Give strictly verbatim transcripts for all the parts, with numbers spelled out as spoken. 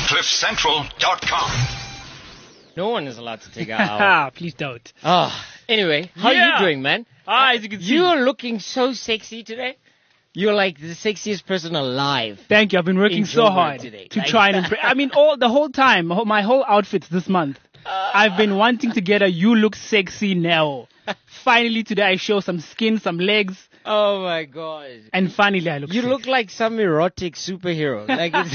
cliff central dot com. No one is allowed to take our hour. Please don't. Oh, anyway, how Yeah. are you doing, man? Ah, as you can see. You're looking so sexy today. You're like the sexiest person alive. Thank you. I've been working in so Joburg hard today. to Like- try and impress. I mean, all the whole time, my whole- my whole outfits this month. I've been wanting to get a "you look sexy" now. Finally, today I show some skin, some legs, Oh my god. and finally I look. You sexy. look like some erotic superhero. Like it's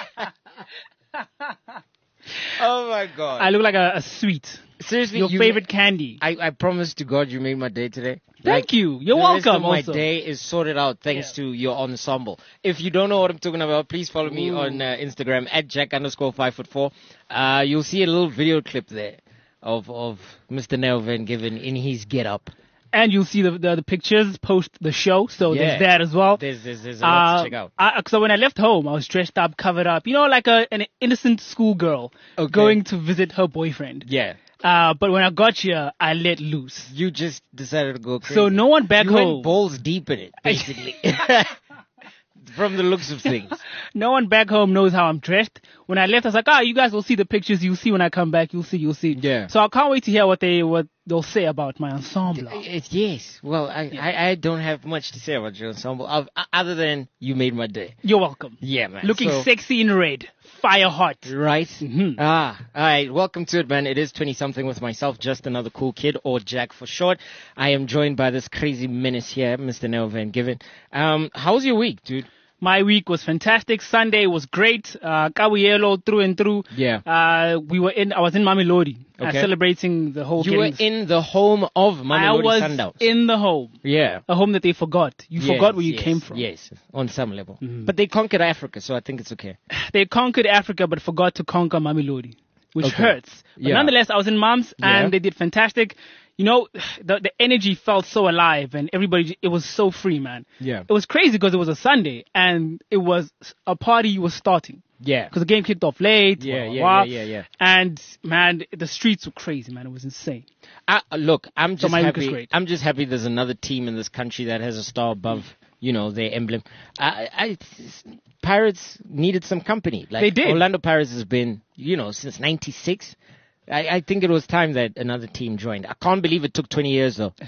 Oh my god. I look like a, a sweet. Seriously, Your you favorite candy. I, I promise to God you made my day today. Thank Like, you. You're the welcome. rest of my also. day is sorted out thanks Yeah. to your ensemble. If you don't know what I'm talking about, please follow me Ooh. on uh, Instagram at Jack underscore five foot four. Uh, you'll see a little video clip there of of Mister Nell Van Given in his get up. And you'll see the, the the pictures post the show, so Yeah. there's that as well. There's there's, there's a lot to check out. Uh, so when I left home, I was dressed up, covered up, you know, like a an innocent schoolgirl Okay. going to visit her boyfriend. Yeah, Uh, but when I got here, I let loose. you just decided to go crazy. So no one back you home, went balls deep in it, basically. From the looks of things. no one back home knows how I'm dressed. When I left, I was like, ah, you guys will see the pictures. You'll see when I come back. You'll see. You'll see. Yeah. So I can't wait to hear what they what they'll say about my ensemble. Uh, yes. Well, I, I, I don't have much to say about your ensemble, uh, other than you made my day. You're welcome. Yeah, man. Looking So- sexy in red, fire hot. Right? Mhm. Ah, all right. Welcome to it, man. It is twenty-something with myself, just another cool kid, or Jack for short. I am joined by this crazy menace here, Mister Nell Van Given. Um, how was your week, dude? My week was fantastic. Sunday was great. Uh, Kabuyelo through and through. Yeah. Uh, we were in. I was in Mamelodi, uh, Okay. celebrating the whole. You were Killings. in the home of I Mamelodi was Sundowns. in the home, Yeah. a home that they forgot. You Yes, forgot where you yes, came from. Yes, on some level. Mhm. But they conquered Africa, so I think it's okay. They conquered Africa, but forgot to conquer Mamelodi, which Okay. hurts. But Yeah. nonetheless, I was in Mams, and Yeah. they did fantastic. You know, the the energy felt so alive, and everybody. It was so free, man. Yeah. It was crazy because it was a Sunday, and it was a party was starting. Yeah. Because the game kicked off late. Yeah, blah, blah, yeah, blah. yeah, yeah, yeah. And man, the streets were crazy, man. It was insane. I, look, I'm just my week was happy. great. I'm just happy there's another team in this country that has a star above, you know, their emblem. I, I, Pirates needed some company. Like, They did. Orlando Pirates has been, you know, since ninety-six. I, I think it was time that another team joined. I can't believe it took twenty years though.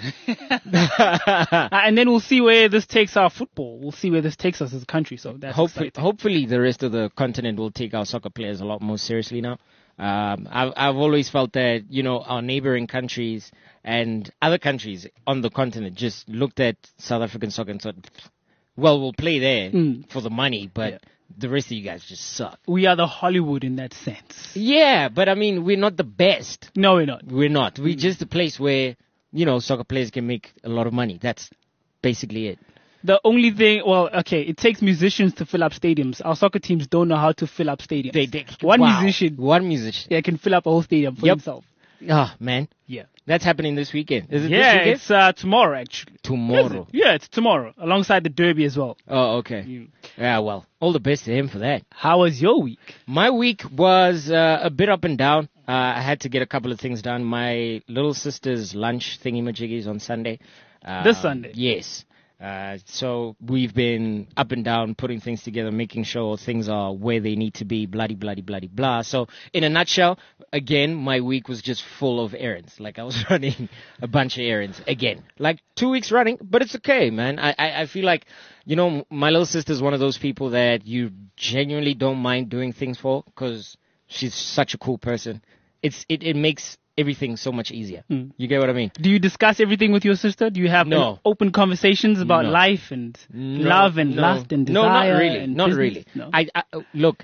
Uh, and then we'll see where this takes our football. We'll see where this takes us as a country. So that's Hopefully, exciting. hopefully the rest of the continent will take our soccer players a lot more seriously now. Um, I've, I've always felt that, you know, our neighboring countries and other countries on the continent just looked at South African soccer and thought, well, we'll play there Mm. for the money, but Yeah. the rest of you guys just suck. We are the Hollywood in that sense. Yeah, but I mean, we're not the best. No, we're not. We're not. We're Mm. just a place where, you know, soccer players can make a lot of money. That's basically it. The only thing, well, okay, it takes musicians to fill up stadiums. Our soccer teams don't know how to fill up stadiums. They, they, One wow. musician, One musician. yeah, can fill up a whole stadium for Yep. himself. Ah, man. Yeah. That's happening this weekend. Is it Yeah, this weekend? it's uh, tomorrow actually. Tomorrow. Is it? Yeah, it's tomorrow, alongside the Derby as well. Oh, okay. Mm. Yeah, well, all the best to him for that. How was your week? My week was uh, a bit up and down. Uh, I had to get a couple of things done. My little sister's lunch thingy-majiggies on Sunday. Uh, This Sunday? Yes. Uh, so we've been up and down, putting things together, making sure things are where they need to be, bloody, bloody, bloody, blah. So in a nutshell, again, my week was just full of errands. Like I was running a bunch of errands again, like two weeks running, but it's okay, man. I, I, I feel like, you know, my little sister's one of those people that you genuinely don't mind doing things for because she's such a cool person. It's, it, it makes everything so much easier. Mm. You get what I mean? Do you discuss everything with your sister? Do you have No. uh, open conversations about No. life and No, love and no. lust and desire? No, not really. and Not business? really. No. I, I look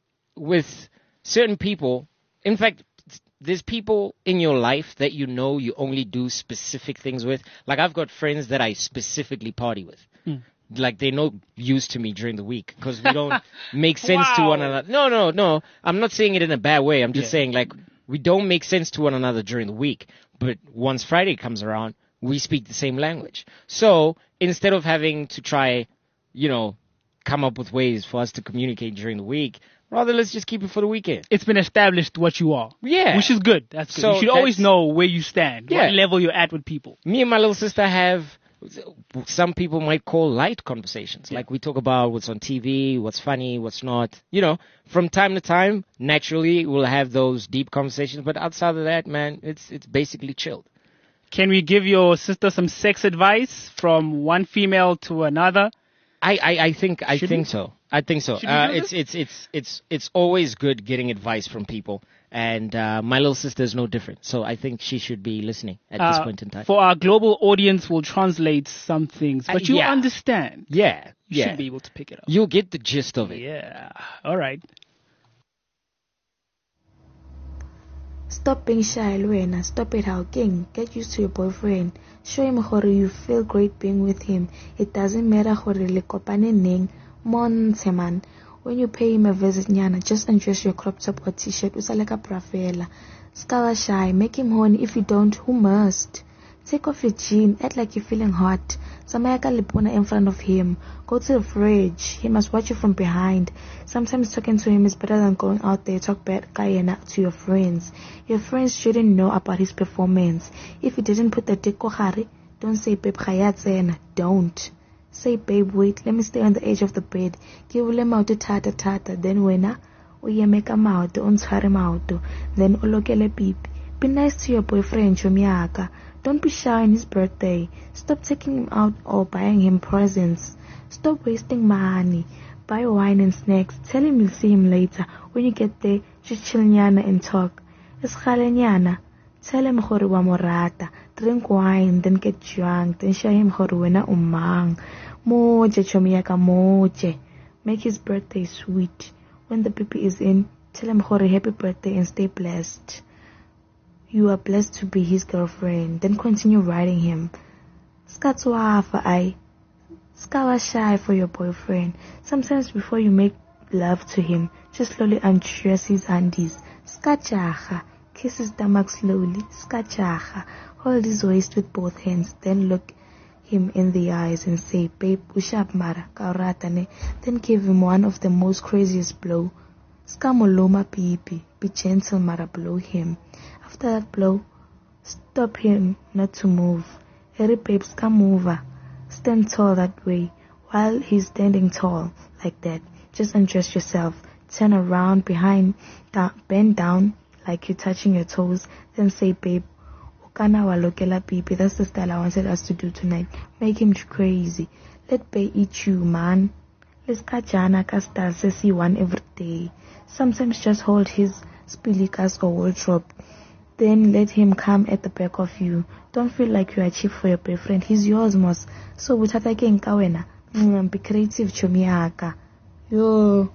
with certain people. In fact, there's people in your life that you know you only do specific things with. Like I've got friends that I specifically party with. Mm. Like they're no use to me during the week because we don't make sense to Wow. one another. No, no, no. I'm not saying it in a bad way. I'm just Yeah. saying like we don't make sense to one another during the week. But once Friday comes around, we speak the same language. So instead of having to try, you know, come up with ways for us to communicate during the week, rather let's just keep it for the weekend. It's been established what you are. Yeah. Which is good. That's good. So you should always that's- know where you stand, Yeah. what level you're at with people. Me and my little sister have some people might call light conversations. Like we talk about what's on T V, what's funny, what's not. You know, from time to time, naturally, we'll have those deep conversations. But outside of that, man, it's it's basically chilled. Can we give your sister some sex advice from one female to another? I, I, I think I Should think we? so. I think so. Should we Uh, do it's, it's it's it's it's always good getting advice from people, and uh, my little sister is no different. So I think she should be listening at this Uh, point in time. For our global audience, we'll translate some things, but Uh, you yeah. understand. Yeah, You yeah. should be able to pick it up. You'll get the gist of it. Yeah. All right. Stop being shy, Luena. Stop it, how king. Get used to your boyfriend. Show him how you feel great being with him. It doesn't matter how le kopane neng. Monse man. When you pay him a visit, nyana, just undress your crop top or t-shirt. Usaleka prafela. Scala shy. Make him horny. If you don't, who must? Take off your jean. Act like you're feeling hot. Samayaka lipona in front of him. Go to the fridge. He must watch you from behind. Sometimes talking to him is better than going out there talk bad kayena to your friends. Your friends shouldn't know about his performance. If he didn't put the dick kohari, don't say babe khayatsena. Don't. Say babe wait, let me stay on the edge of the bed. Give him out to tata tata. Then wena uyemeka mauto untshware mauto. Then ulokele pipi. Be nice to your boyfriend chomiaka. Don't be shy on his birthday. Stop taking him out or buying him presents. Stop wasting money. Buy wine and snacks. Tell him you'll see him later. When you get there, just chill nyana and talk. Iskale nyana. Tell him hore wa morata. Drink wine, then get drunk. Then show him hore wena umang. Moje chomiyaka moje. Make his birthday sweet. When the pipi is in, tell him hore happy birthday and stay blessed. You are blessed to be his girlfriend. Then continue riding him. Skatswafa I. Skawa shy for your boyfriend. Sometimes before you make love to him, just slowly undress his undies. Skachacha. Kiss his stomach slowly. Skachacha. Hold his waist with both hands. Then look him in the eyes and say, babe, ushap mara, kauratane. Then give him one of the most craziest blow. Skamoloma pipi. Be gentle mara, blow him. After that blow, stop him not to move. Every babes come over. Stand tall that way. While he's standing tall like that, just undress yourself. Turn around behind, down, bend down like you're touching your toes. Then say, babe, ukana walokela pipi. That's the style I wanted us to do tonight. Make him crazy. Let Bay eat you, man. Let's catch Jana Casta Sissy one every day. Sometimes just hold his spilikas or wardrobe. Then let him come at the back of you. Don't feel like you are cheap for your boyfriend. He's yours, mos. So butata ke nkawena. Mm, be creative chomiaka. Yo.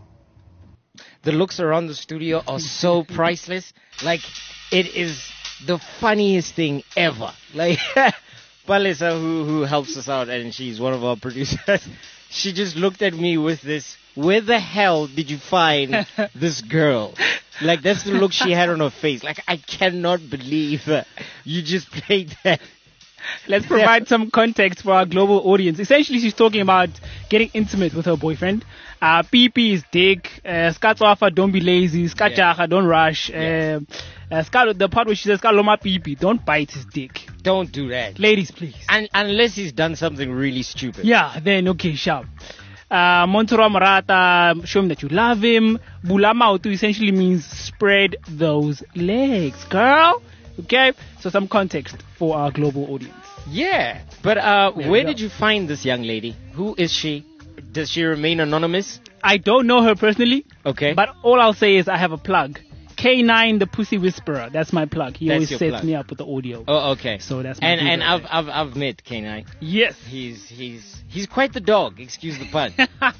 The looks around the studio are so priceless. Like, it is the funniest thing ever. Like, Palisa, who, who helps us out, and she's one of our producers, she just looked at me with this, where the hell did you find this girl? Like, that's the look she had on her face. Like, I cannot believe uh, you just played that. Let's provide some context for our global audience. Essentially, she's talking about getting intimate with her boyfriend. Uh, P P is dick. Uh, Skatswafa, don't be lazy. Skachacha, yeah. Don't rush. Yes. Uh, uh, Skat, the part where she says, Skaloma P P, don't bite his dick. Don't do that. Ladies, please. And, unless he's done something really stupid. Yeah, then, okay, sharp. Uh, Montoro Marata, show him that you love him. Bulama Otu essentially means spread those legs, girl. Okay, so some context for our global audience. Yeah, but uh, Yeah, where yeah. did you find this young lady? Who is she? Does she remain anonymous? I don't know her personally, Okay. but all I'll say is I have a plug. K nine, the Pussy Whisperer. That's my plug. He That's always your sets plug. me up with the audio. Oh, okay. So that's my and and plug. I've I've I've met K nine. Yes. He's he's he's quite the dog. Excuse the pun.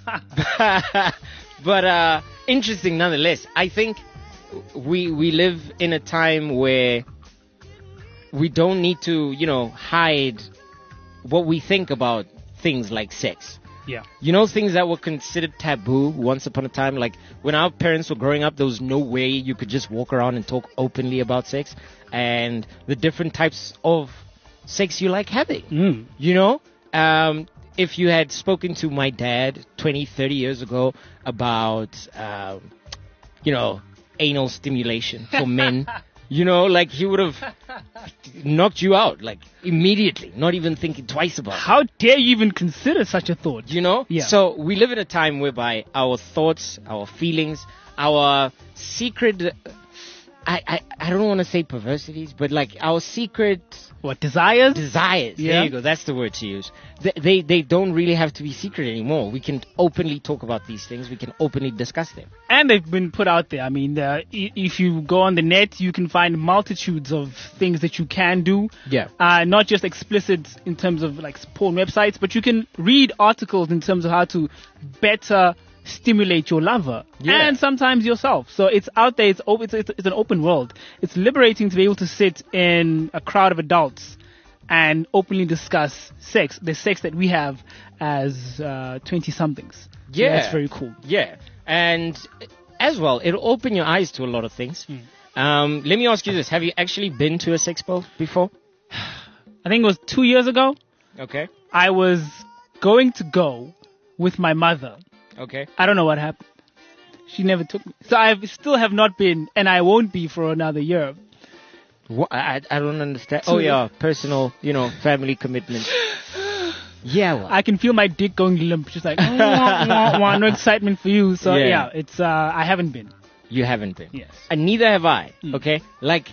But uh, interesting nonetheless. I think we we live in a time where we don't need to, you know, hide what we think about things like sex. Yeah. You know, things that were considered taboo once upon a time. Like, when our parents were growing up, there was no way you could just walk around and talk openly about sex and the different types of sex you like having. Mm. You know? Um, if you had spoken to my dad twenty, thirty years ago about, um, you know, anal stimulation for men, You know, like he would have knocked you out, like immediately, not even thinking twice about it. How dare you even consider such a thought? You know? Yeah. So we live in a time whereby our thoughts, our feelings, our secret, I, I, I don't want to say perversities, but like our secret What, desires? desires. Yeah. There you go. That's the word to use. They, they they don't really have to be secret anymore. We can openly talk about these things. We can openly discuss them. And they've been put out there. I mean, uh, i- if you go on the net, you can find multitudes of things that you can do. Yeah. Uh, not just explicit in terms of like porn websites, but you can read articles in terms of how to better stimulate your lover Yeah. and sometimes yourself. So it's out there. It's, op- it's, it's, it's an open world. It's liberating to be able to sit in a crowd of adults and openly discuss sex, the sex that we have as uh, twenty-somethings. So Yeah. that's very cool. Yeah. And as well, it'll open your eyes to a lot of things. Um, let me ask you this. Have you actually been to a sexpo before? I think it was two years ago. Okay. I was going to go with my mother. Okay. I don't know what happened. She never took me. So I still have not been, and I won't be for another year. What? I, I don't understand. Oh, yeah. Personal, you know, family commitment. Yeah. Well. I can feel my dick going limp. Just like, wah, wah, wah, no excitement for you. So Yeah. yeah, it's, uh, I haven't been. You haven't been. Yes. And neither have I. Mm. Okay. Like,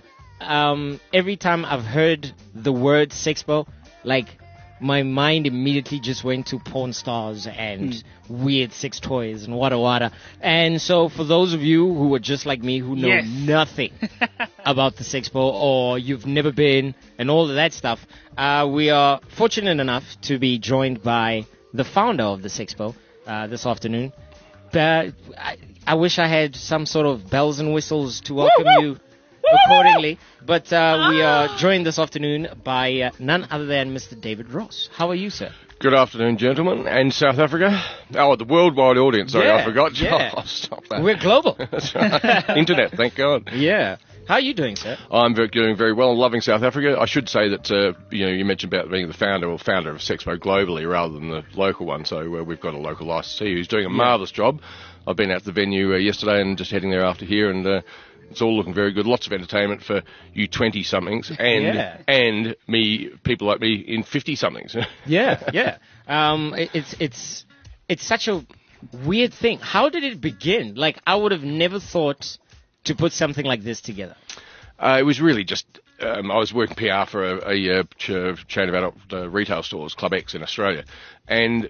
um, every time I've heard the word sexpo, like, my mind immediately just went to porn stars and Mm. weird sex toys and wada wada. And so for those of you who are just like me, who know Yes. nothing about the sexpo or you've never been and all of that stuff, uh, we are fortunate enough to be joined by the founder of the sexpo uh, this afternoon. But I, I wish I had some sort of bells and whistles to welcome Woo, woo. you accordingly. But uh, we are joined this afternoon by uh, none other than Mister David Ross. How are you, sir? Good afternoon, gentlemen, and South Africa. Oh, the worldwide audience. Sorry, Yeah, I forgot. yeah. Oh, stop that. We're global. That's right. Internet, thank God. Yeah. How are you doing, sir? I'm very, doing very well. I'm loving South Africa. I should say that, uh, you know, you mentioned about being the founder or founder of Sexpo globally rather than the local one. So uh, we've got a local licensee who's doing a marvellous job. I've been out to the venue uh, yesterday and just heading there after here, and uh, it's all looking very good. Lots of entertainment for you twenty-somethings and Yeah. and me, people like me in fifty-somethings. Yeah, yeah. Um, it, it's it's it's such a weird thing. How did it begin? Like, I would have never thought to put something like this together. Uh, it was really just, um, I was working P R for a, a, uh ch- chain of adult uh, retail stores, Club X in Australia. And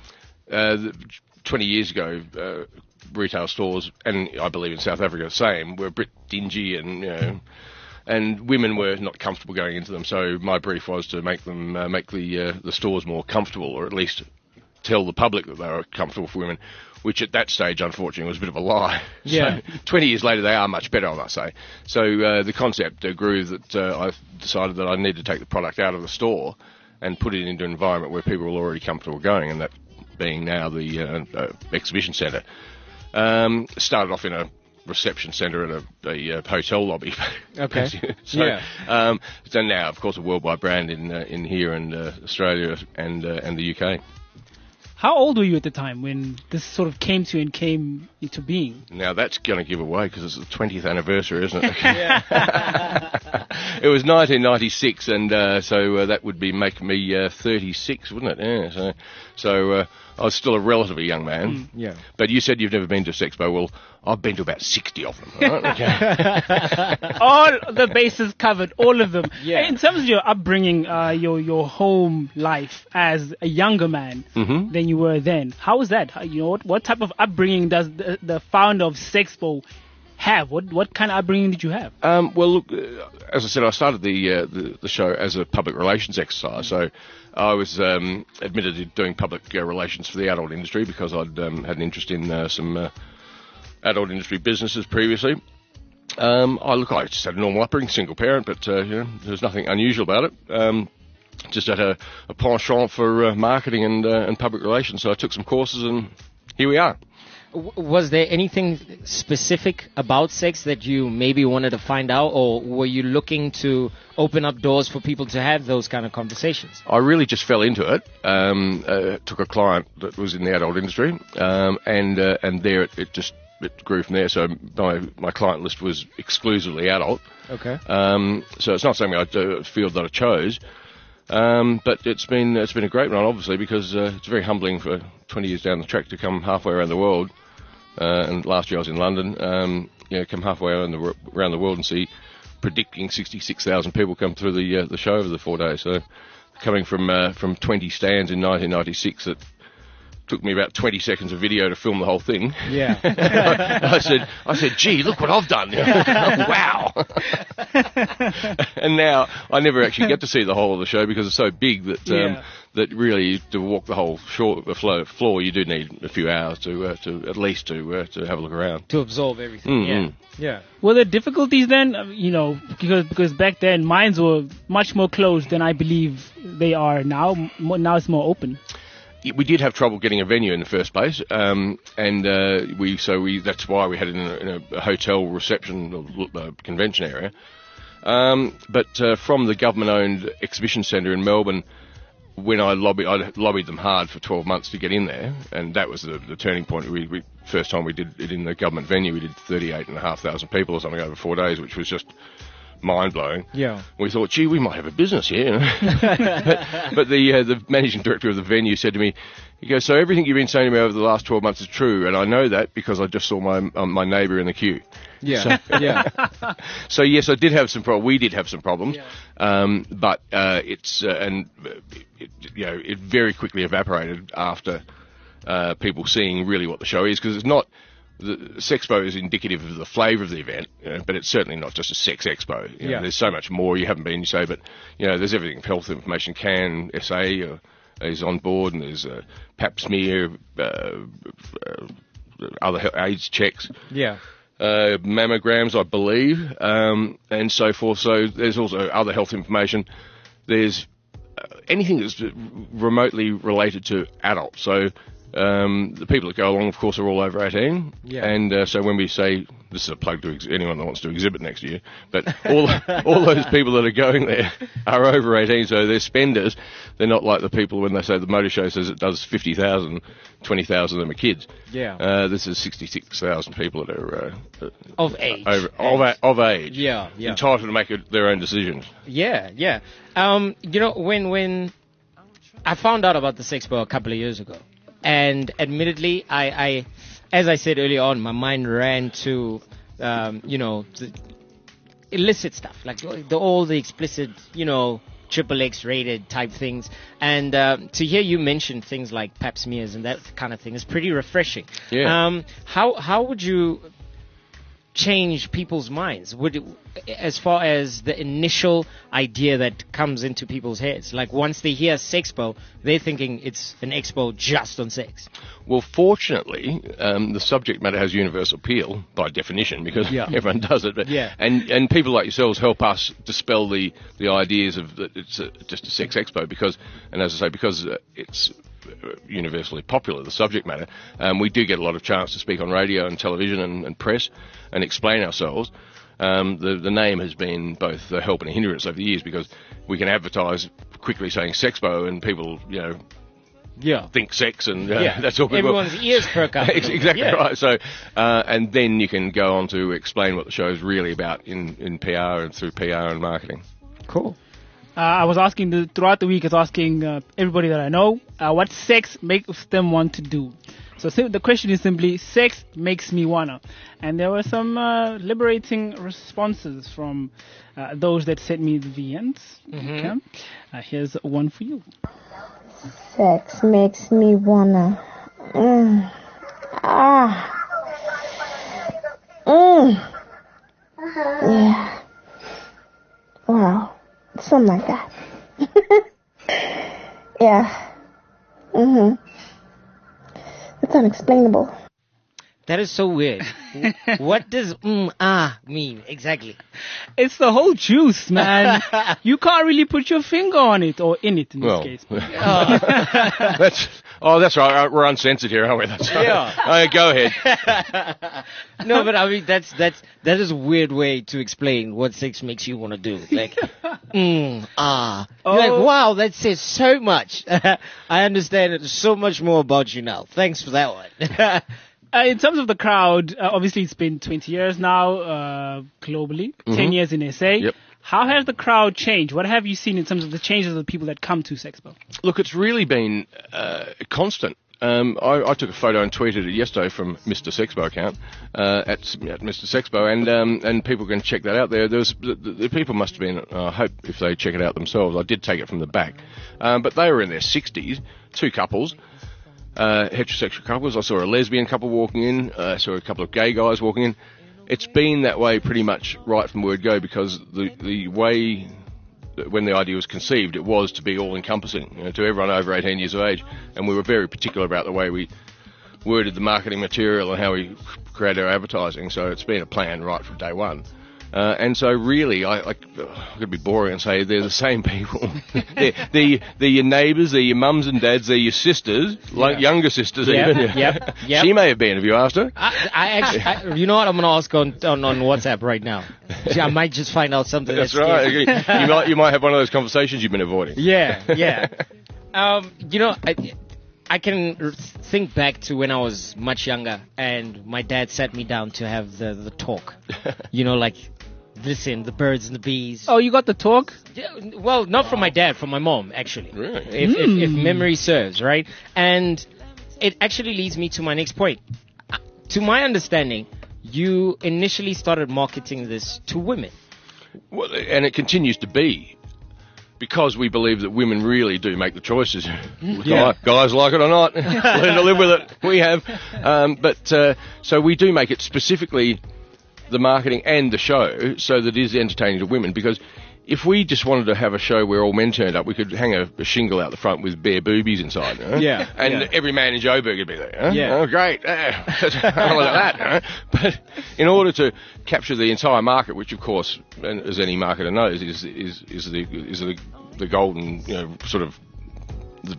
uh, the, twenty years ago, uh, retail stores, and I believe in South Africa the same, were a bit dingy and, you know, and women were not comfortable going into them. So my brief was to make them, uh, make the, uh, the stores more comfortable, or at least tell the public that they were comfortable for women, which at that stage, unfortunately, was a bit of a lie. Yeah. So twenty years later, they are much better, I must say. So uh, the concept uh, grew that uh, I decided that I needed to take the product out of the store and put it into an environment where people were already comfortable going, and that being now the uh, uh, exhibition centre. Um, started off in a reception centre at a, a, uh hotel lobby. Okay. so, Yeah. Um, so now, of course, a worldwide brand in uh, in here in uh, Australia and uh, and the U K. How old were you at the time when this sort of came to you and came into being? Now that's going to give away because it's the twentieth anniversary, isn't it? It was nineteen ninety-six, and uh, so uh, that would be make me uh, thirty-six, wouldn't it? Yeah. So, so uh, I was still a relatively young man. Yeah. But you said you've never been to a Sexpo. Well, I've been to about sixty of them. Right? Okay. All the bases covered, all of them. Yeah. In terms of your upbringing, uh, your your home life as a younger man Mhm. than you were then, how was that? How, you know, what, what type of upbringing does the, the founder of Sexpo have? What what kind of upbringing did you have? Um, well, look, uh, as I said, I started the, uh, the the show as a public relations exercise. So I was um, admitted to doing public uh, relations for the adult industry because I'd um, had an interest in uh, some uh, adult industry businesses previously. Um, I look, I just had a normal upbringing, single parent, but uh, you know, there's nothing unusual about it. Um, just had a, a penchant for uh, marketing and uh, and public relations, so I took some courses, and here we are. W- Was there anything specific about sex that you maybe wanted to find out, or were you looking to open up doors for people to have those kind of conversations? I really just fell into it. Um, uh, took a client that was in the adult industry, um, and uh, and there it, it just it grew from there. So my my client list was exclusively adult. Okay. Um, so it's not something I do, a field that I chose. Um, but it's been it's been a great run, obviously, because uh, it's very humbling for twenty years down the track to come halfway around the world. Uh, and last year I was in London. Um, you know, come halfway around the around the world and see predicting sixty-six thousand people come through the uh, the show over the four days. So coming from uh, from twenty stands in nineteen ninety-six, it took me about twenty seconds of video to film the whole thing. Yeah. I said, I said, gee, look what I've done. Wow. And now I never actually get to see the whole of the show because it's so big that um, Yeah. that really to walk the whole short, the floor, floor, you do need a few hours to uh, to at least to uh, to have a look around. To absorb everything. Mm-hmm. Yeah. Yeah. Were there difficulties then? Uh, You know, because because back then mines were much more closed than I believe they are now. M- Now it's more open. We did have trouble getting a venue in the first place, um, and uh, we so we that's why we had it in a, in a hotel reception or uh, convention area. Um, but uh, from the government-owned exhibition centre in Melbourne, when I lobbied, I lobbied them hard for twelve months to get in there, and that was the, the turning point. We, we first time we did it in the government venue, we did thirty-eight and a half thousand people or something over four days, which was just mind-blowing. Yeah. We thought, gee, we might have a business here. You know? but but the uh, the managing director of the venue said to me, he goes, so everything you've been saying to me over the last twelve months is true, and I know that because I just saw my um, my neighbour in the queue. Yeah. Yeah. So yes, I did have some pro- we did have some problems, um, but uh, it's uh, and uh, it, you know it very quickly evaporated after uh, people seeing really what the show is, because it's not. The Sexpo is indicative of the flavour of the event, you know, but it's certainly not just a sex expo. You know, Yeah. There's so much more you haven't been, you say, but you know, there's everything. Health Information Can S A uh, is on board, and there's uh, Pap smear, uh, uh, other he- AIDS checks, Yeah. uh, mammograms, I believe, um, and so forth. So there's also other health information. There's uh, anything that's remotely related to adults. So um, the people that go along, of course, are all over eighteen. Yeah. And uh, so when we say, this is a plug to ex- anyone that wants to exhibit next year, but all all those people that are going there are over eighteen, so they're spenders. They're not like the people when they say the motor show says it does fifty thousand, twenty thousand of them are kids. Yeah. Uh, this is sixty-six thousand people that are uh, Of age. over, of, a, of age. Yeah, yeah. Entitled to make it, their own decisions. Yeah, yeah. Um, you know, when when I found out about the Sexpo a couple of years ago, and admittedly, I, I as I said earlier on, my mind ran to, um, you know, the illicit stuff, like the, all the explicit, you know, triple X rated type things. And uh, to hear you mention things like pap smears and that kind of thing is pretty refreshing. Yeah. Um, how how would you change people's minds? Would it, as far as the initial idea that comes into people's heads, like once they hear Sexpo, they're thinking it's an expo just on sex. Well, fortunately, um, the subject matter has universal appeal by definition because Yeah. everyone does it. But, Yeah. And and people like yourselves help us dispel the, the ideas of that it's a, just a sex expo because, and as I say, because uh, it's universally popular, the subject matter, um, we do get a lot of chance to speak on radio and television and, and press and explain ourselves. Um, the, the name has been both a help and a hindrance over the years because we can advertise quickly saying Sexpo and people, you know, Yeah. think sex and uh, Yeah. that's all good. Everyone's ears perk up. Ex- exactly Yeah. right. So, uh, and then you can go on to explain what the show is really about in, in P R and through P R and marketing. Cool. Uh, I was asking the, throughout the week. I was asking uh, everybody that I know uh, what sex makes them want to do. So sim- the question is simply, sex makes me wanna. And there were some uh, liberating responses from uh, those that sent me the V Ms. Okay. Uh, here's one for you. Sex makes me wanna. Mm. Ah. Mm. Yeah. Wow. Something like that. Yeah. Mhm. It's unexplainable. That is so weird. What does mm, ah mean exactly? It's the whole juice, man. You can't really put your finger on it, or in it in this Well, case. that's oh, that's right. We're uncensored here, aren't we? That's right. Yeah. Uh, go ahead. No, but I mean that's that's that is a weird way to explain what sex makes you want to do. Like, mm, ah, You're like, Oh. wow, that says so much. I understand it so much more about you now. Thanks for that one. Uh, in terms of the crowd, uh, obviously it's been twenty years now uh, globally, Mm-hmm. ten years in S A. Yep. How has the crowd changed? What have you seen in terms of the changes of the people that come to Sexpo? Look, it's really been uh, constant. Um, I, I took a photo and tweeted it yesterday from Mister Sexpo account uh, at, at Mister Sexpo, and um, and people can check that out there. There was, the, the people must have been. Uh, I hope if they check it out themselves. I did take it from the back, um, but they were in their sixties. Two couples, uh, heterosexual couples. I saw a lesbian couple walking in. Uh, I saw a couple of gay guys walking in. It's been that way pretty much right from word go, because the the way. When the idea was conceived, it was to be all-encompassing, you know, to everyone over eighteen years of age, and we were very particular about the way we worded the marketing material and how we created our advertising. So it's been a plan right from day one. Uh, and so really, I, I, I could be boring and say they're the same people. they're, they're, they're your neighbours, they're your mums and dads, they're your sisters, like younger sisters Yep, even. yep, yep. She may have been, have you asked her? I, I actually, I, you know what? I'm gonna ask on, on on WhatsApp right now. I might just find out something. That's That's right. scary. you might you might have one of those conversations you've been avoiding. Yeah, yeah. Um, you know, I, I can r- think back to when I was much younger, and my dad sat me down to have the the talk. You know, like, listen, the birds and the bees. Oh, you got the talk? Yeah, well, not from my dad, from my mom, actually. Really? If, if, if memory serves, right? And it actually leads me to my next point. Uh, To my understanding, you initially started marketing this to women. Well, and it continues to be, because we believe that women really do make the choices. Yeah. Guys like it or not, learn to live with it. We have. Um, but uh, so we do make it specifically the marketing and the show so that it is entertaining to women, because if we just wanted to have a show where all men turned up, we could hang a, a shingle out the front with bare boobies inside. Huh? Yeah, And yeah. every man in Joburg would be there. Huh? Yeah. Oh, great. Uh, I don't like that. Huh? But in order to capture the entire market, which of course, and as any marketer knows, is is is the is the the golden, you know, sort of the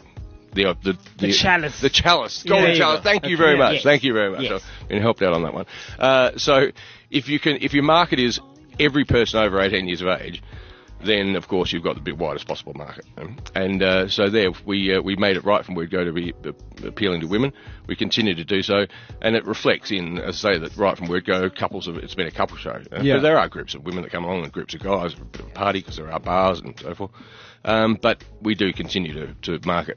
the uh, the, The chalice. the chalice, golden there you chalice. go. Thank you Okay. very much. Yes. Thank you very much. Yes. I've been helped out on that one. Uh, so if you can, if your market is every person over eighteen years of age, then of course you've got the bit widest possible market. Um, and uh, so there we uh, we made it right from word go to be uh, appealing to women. We continue to do so, and it reflects in, as I say, that right from word go, couples of it's been a couple show. Uh, Yeah. But there are groups of women that come along and groups of guys, a bit of a party because there are bars and so forth. Um, but we do continue to, to market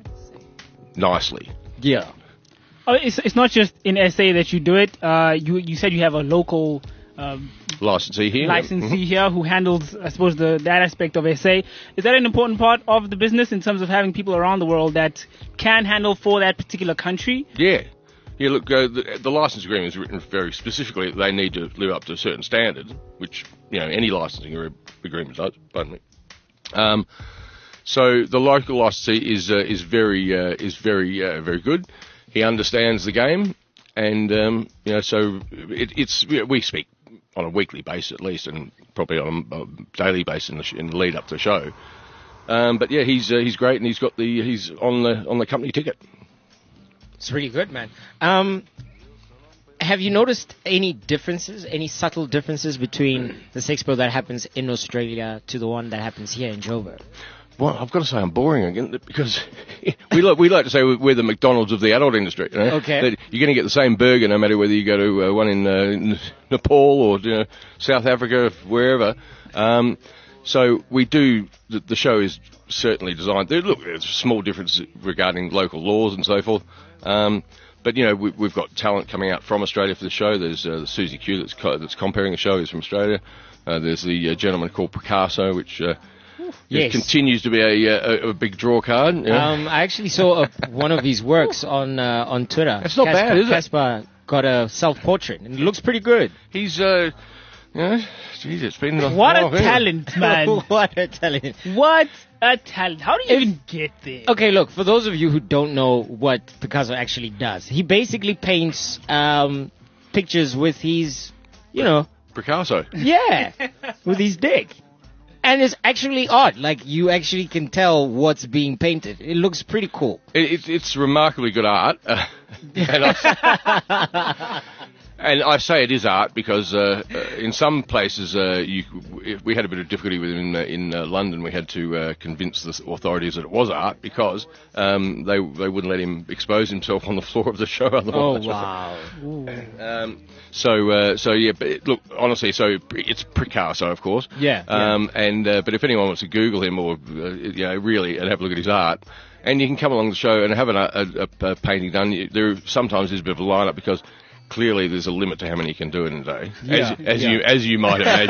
nicely. Yeah. Oh, it's it's not just in S A that you do it. Uh, you you said you have a local um, Licensee here. licensee here who handles, I suppose, the that aspect of S A. Is that an important part of the business in terms of having people around the world that can handle for that particular country? Yeah. Yeah, look, uh, the, the license agreement is written very specifically that they need to live up to a certain standard, which, you know, any licensing re- agreement does, pardon me. Um, so the local licensee is uh, is very uh, is very uh, very good. He understands the game, and um, you know, so it, it's we speak on a weekly basis at least, and probably on a, a daily basis in the, sh- in the lead up to the show. Um, but yeah, he's uh, he's great, and he's got the he's on the on the company ticket. It's really good, man. Um, have you noticed any differences, any subtle differences between the Sexpo that happens in Australia to the one that happens here in Joburg? Well, I've got to say I'm boring again because we like we like to say we're the McDonald's of the adult industry. You know? Okay. That you're going to get the same burger no matter whether you go to uh, one in, uh, in Nepal or you know, South Africa, wherever. Um, so we do. The, the show is certainly designed. There, look, there's small differences regarding local laws and so forth. Um, but you know we, we've got talent coming out from Australia for the show. There's uh, Susie Q that's co- that's comparing the show is from Australia. Uh, there's the uh, gentleman called Picasso, which. Uh, Yes. It continues to be a, a, a big draw card. Yeah. Um, I actually saw a, one of his works on uh, on Twitter. It's not bad, is it? Caspar got a self-portrait, and it looks pretty good. He's, uh, you know, geez, it's been a What while, a hasn't it? talent, man! What a talent. What a talent! How do you even get there? Okay, look, for those of you who don't know what Picasso actually does, he basically paints um, pictures with his, you know, Picasso. yeah, with his dick. And it's actually odd. Like, you actually can tell what's being painted. It looks pretty cool. It, it, it's remarkably good art. Uh, and I, And I say it is art because uh, uh, in some places uh, you, we had a bit of difficulty with it in, uh, in uh, London. We had to uh, convince the authorities that it was art because um, they they wouldn't let him expose himself on the floor of the show. Otherwise. Oh wow! Um, so uh, so yeah, but look, honestly, so it's Picasso, of course. Yeah. Um, yeah. And uh, but if anyone wants to Google him or uh, you know really and have a look at his art. And you can come along the show and have an, a, a, a painting done. There sometimes there's a bit of a lineup because clearly there's a limit to how many you can do in a day, yeah, as, as yeah. you as you might imagine.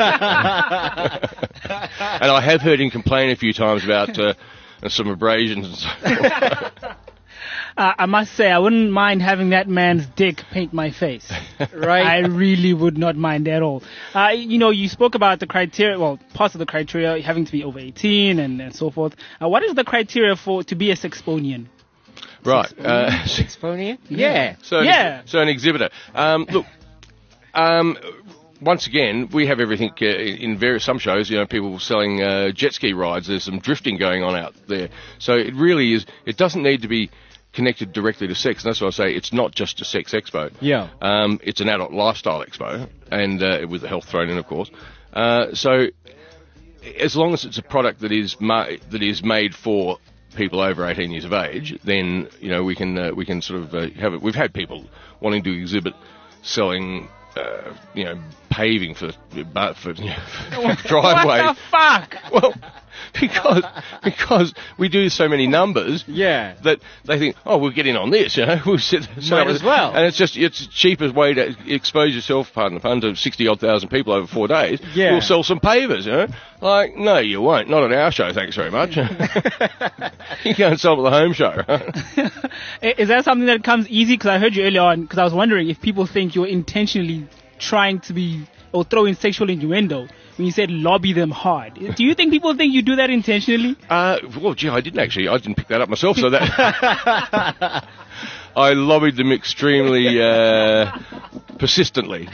And I have heard him complain a few times about uh, some abrasions and so forth. Uh, I must say, I wouldn't mind having that man's dick paint my face. Right? I really would not mind at all. Uh, you know, you spoke about the criteria, well, parts of the criteria having to be over eighteen and, and so forth. Uh, what is the criteria for to be a Sexponian? Right. Uh, Sexponian? Yeah. So, Yeah. An, so an exhibitor. Um, look, um, once again, we have everything uh, in various some shows. You know, people selling uh, jet ski rides. There's some drifting going on out there. So it really is. It doesn't need to be connected directly to sex, and that's why I say it's not just a sex expo. Yeah. Um, it's an adult lifestyle expo, and uh, with the health thrown in, of course. Uh, so as long as it's a product that is ma- that is made for people over eighteen years of age, then you know we can uh, we can sort of uh, have it. We've had people wanting to exhibit selling. Uh, you know, paving for but for, you know, for driveways. What the fuck? Well, because because we do so many numbers, Yeah. that they think, oh, we'll get in on this, you know, we'll sit, so Might as well. and it's just it's the cheapest way to expose yourself, pardon the pun, to sixty odd thousand people over four days. Yeah. We'll sell some pavers, you know. Like, no, you won't. Not at our show, thanks very much. You go and sell them at the home show. Right? Is that something that comes easy? Because I heard you earlier on, because I was wondering if people think you're intentionally trying to be, or throw in sexual innuendo when you said lobby them hard. Do you think people think you do that intentionally? Uh, well, gee, I didn't actually. I didn't pick that up myself, so that... I lobbied them extremely uh, persistently.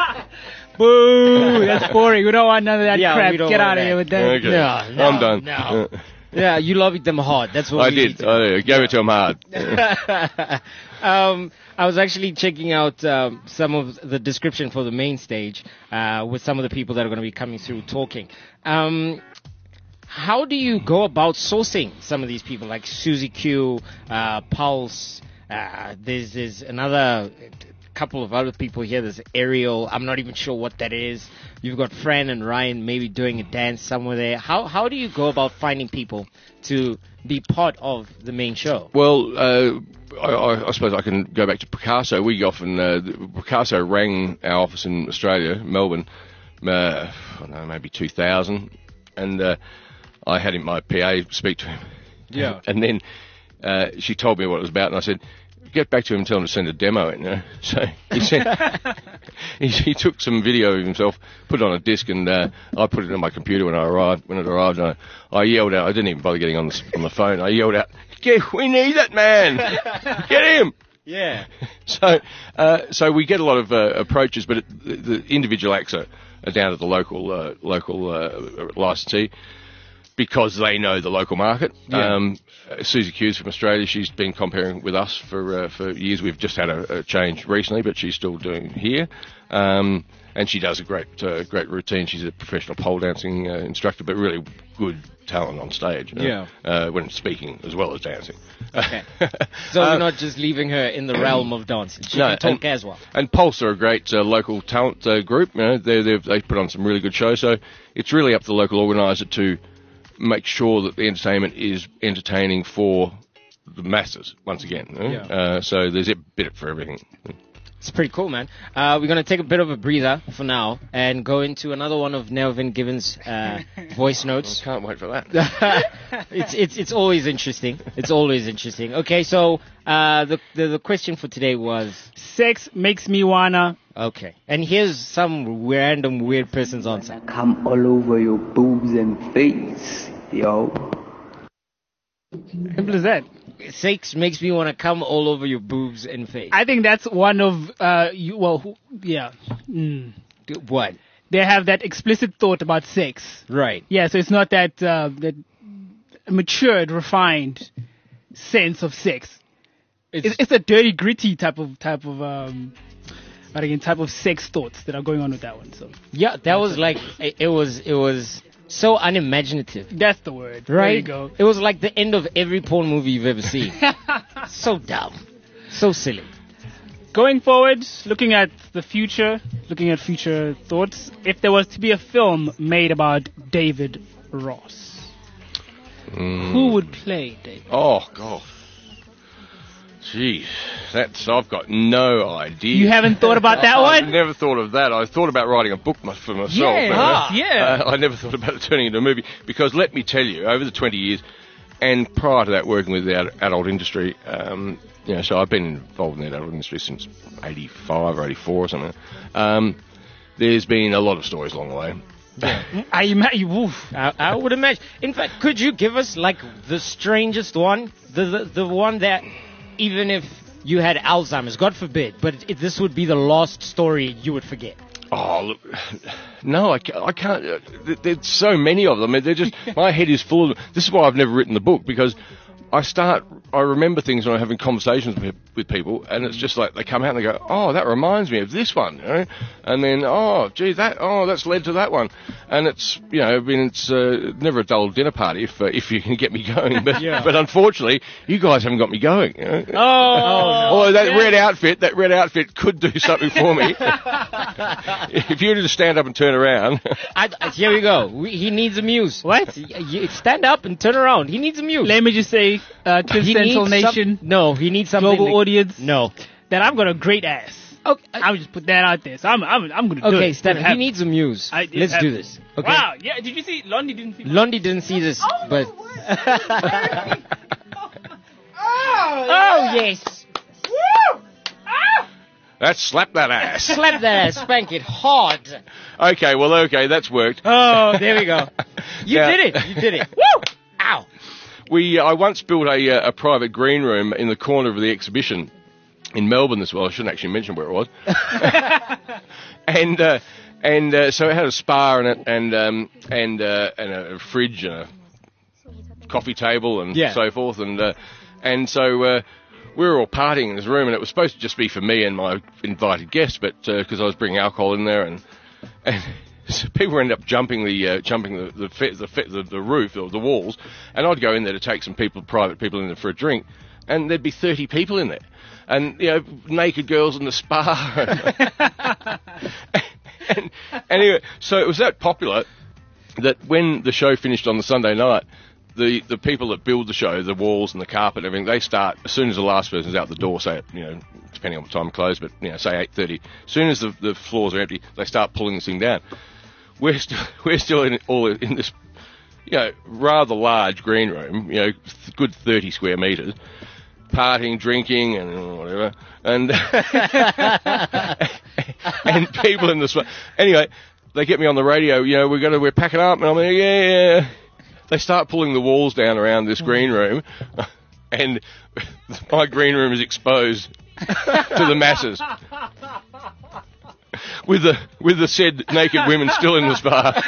Boo! That's boring. We don't want none of that Yeah, crap. we don't Get want out of that. here with that. Okay. No, no, I'm done. no. Yeah, you lobbied them hard. That's what I we did. need to I did. Gave it to them hard. um, I was actually checking out um, some of the description for the main stage uh, with some of the people that are going to be coming through talking. Um, how do you go about sourcing some of these people, like Susie Q, uh, Pulse? Uh, there's, there's another couple of other people here. There's Ariel. I'm not even sure what that is. You've got Fran and Ryan maybe doing a dance somewhere there. How how do you go about finding people to be part of the main show? Well, uh, I, I, I suppose I can go back to Picasso. We often uh, Picasso rang our office in Australia, Melbourne, uh, I don't know, maybe two thousand, and uh, I had him, my P A speak to him. Yeah. And then uh, she told me what it was about, and I said, get back to him and tell him to send a demo in. You know? So he sent, he, he took some video of himself, put it on a disc, and uh, I put it on my computer when I arrived. When it arrived, I, I yelled out. I didn't even bother getting on the, on the phone. I yelled out, "Get, we need that man! Get him!" Yeah. So, uh, so we get a lot of uh, approaches, but it, the, the individual acts are, are down to the local uh, local uh, licensee, because they know the local market. Yeah. Um, Susie Q's from Australia. She's been comparing with us for uh, for years. We've just had a, a change recently, but she's still doing here. Um, and she does a great uh, great routine. She's a professional pole dancing uh, instructor, but really good talent on stage. uh, Yeah. Uh, when speaking as well as dancing. Okay. So Uh, you're not just leaving her in the realm of dancing. She No, can talk and- as well. And Pulse are a great uh, local talent uh, group. You know, they they they put on some really good shows. So it's really up to the local organiser to make sure that the entertainment is entertaining for the masses, once again. you know. Yeah. Uh, so there's a bit for everything. It's pretty cool, man. Uh, we're going to take a bit of a breather for now and go into another one of Nelvin Gibbons' uh, voice notes. Can't wait for that. it's it's it's always interesting. It's always interesting. Okay, so uh, the, the the question for today was Sex makes me wanna. okay, and here's some random weird person's answer. Come all over your boobs and face, yo. Simple as that. Sex makes me want to come all over your boobs and face. I think that's one of, uh, you, well, who, yeah. Mm. What? They have that explicit thought about sex. Right. Yeah, so it's not that, uh, that matured, refined sense of sex. It's, it's a dirty, gritty type of, type of, um, but again, type of sex thoughts that are going on with that one. So Yeah, that was like it, it was it was so unimaginative. that's the word. Right? There you go. It was like the end of every porn movie you've ever seen. So dumb. So silly. Going forward, looking at the future, looking at future thoughts, if there was to be a film made about David Ross, who would play David? Oh, God. Gee, that's, I've got no idea. You haven't thought about that I've one? never thought of that. I thought about writing a book my- for myself. Yeah, but, ah, yeah. Uh, I never thought about it turning into a movie. Because let me tell you, over the twenty years, and prior to that, working with the ad- adult industry, um, you know, so I've been involved in the adult industry since eighty-five or eighty-four or something. Um, there's been a lot of stories along the way. I imagine. Oof. I, I would imagine. In fact, could you give us like the strangest one, the the, the one that even if you had Alzheimer's, God forbid, but it, this would be the last story you would forget? Oh, look, no, I, ca- I can't. Uh, th- there's so many of them. I mean, they're just, my head is full of them. This is why I've never written the book, because I start, I remember things when I'm having conversations with, with people, and it's just like they come out and they go, oh, that reminds me of this one, you know? And then, oh, gee, that, oh, that's led to that one. And it's, you know, I mean, it's uh, never a dull dinner party if uh, if you can get me going. But, Yeah. but unfortunately, you guys haven't got me going. You know? Oh, Although that red outfit, that red outfit could do something for me. If you were to stand up and turn around. I, I- here we go. We, he needs a muse. What? Y- y- Stand up and turn around. He needs a muse. let me just say, uh, Cliff He Central needs some- Nation, no, he needs something. global to- audience, No. that I've got a great ass. Okay, I'll just put that out there. So I'm, I'm, I'm going to do it. okay, Stan. It He needs a muse. I- it Let's do happened. this. Okay. Wow. Yeah. Did you see? Londi didn't see. Londi didn't see this, but. Oh, Oh yes. That's slap that ass. Slap that ass, spank it hard. Okay, well, okay, that's worked. Oh, there we go. You Yeah. did it. You did it. Woo! Ow. We, I once built a, uh, a private green room in the corner of the exhibition in Melbourne as well. I shouldn't actually mention where it was. and uh, and uh, so it had a spa in it, and um, and uh, and a fridge and a coffee table and Yeah. so forth, and uh, and so uh, we were all partying in this room, and it was supposed to just be for me and my invited guests, but because I was bringing alcohol in there, and and. So people ended up jumping the uh, jumping the the, fe- the, fe- the the roof or the walls, and I'd go in there to take some people, private people in there for a drink, and there'd be thirty people in there, and you know, naked girls in the spa. and anyway, so it was that popular that when the show finished on the Sunday night, the the people that build the show, the walls and the carpet and everything, they start as soon as the last person's out the door, say at, you know, depending on what time it closed, but you know, say eight thirty. As soon as the the floors are empty, they start pulling this thing down. We're still we're still in all in this, you know, rather large green room, you know, th- good thirty square meters, partying, drinking, and whatever, and and people in the spa. Anyway, they get me on the radio. You know, we're gonna we're packing up, and I'm like, yeah, yeah. They start pulling the walls down around this green room, and my green room is exposed to the masses. With the with the said naked women still in the spa.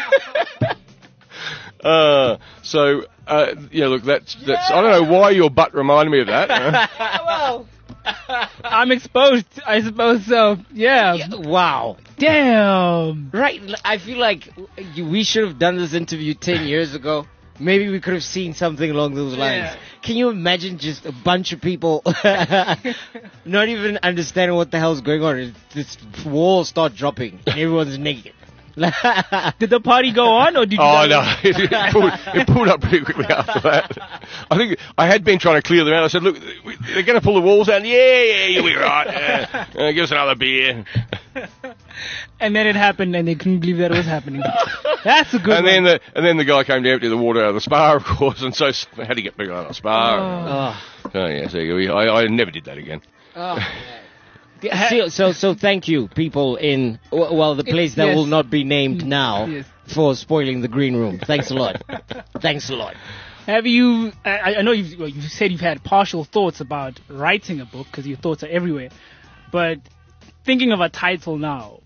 uh, so uh, yeah, look, that's that's. I don't know why your butt reminded me of that. Well, I'm exposed. I suppose so. Yeah. Yeah, wow. Damn. Right. l- I feel like you- we should have done this interview ten years ago. Maybe we could have seen something along those lines. Yeah. Can you imagine just a bunch of people not even understanding what the hell's going on? This walls start dropping and everyone's naked. Did the party go on, or did you? Oh no, it, it, pulled, it pulled up pretty quickly after that. I think I had been trying to clear them out. I said, "Look, we- they're going to pull the walls down. Yeah, yeah, you'll be right. Yeah. Uh, give us another beer." And then it happened, and they couldn't believe that it was happening. That's a good And one. then the and then the guy came to empty the water out of the spa, of course, and so s- how do you get people out of the spa? Oh. Oh yeah, so we, I, I never did that again. Oh, so, so, so thank you, people in, w- well, the place that yes. will not be named now Yes. for spoiling the green room. Thanks a lot. Thanks a lot. Have you? I, I know you've, well, you've said you've had partial thoughts about writing a book because your thoughts are everywhere, but thinking of a title now.